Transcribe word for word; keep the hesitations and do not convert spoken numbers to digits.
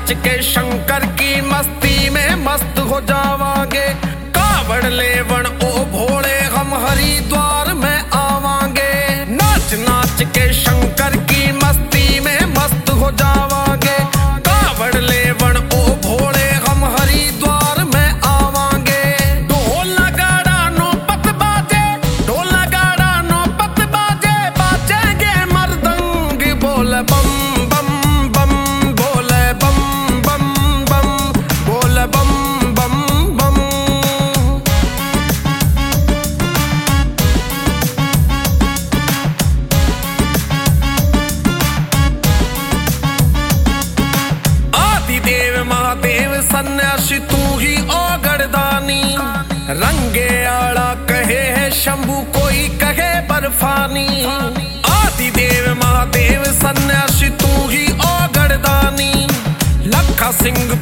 नाच के शंकर की मस्ती में मस्त हो जावांगे। कावड़ लेवण ओ भोले हम हरिद्वार में आवांगे। नाच नाच के शंकर की मस्ती में मस्त हो जावांगे। कावड़ लेवण ओ भोले हम हरिद्वार में आवांगे। ढोल नगाड़ा नौपत बाजे, ढोल नगाड़ा नौपत बाजे, बाजेंगे मर्दंग बोल बम बम बम, बोले बम बम बम, बोले बम बम बम। आदिदेव महादेव सन्यासी तू ही ओ गड़दानी। रंगे आड़ा कहे है शंभू कोई कहे बर्फानी। आदिदेव महादेव सन्यासी तू ही ओ गड़दानी। लखा सिंह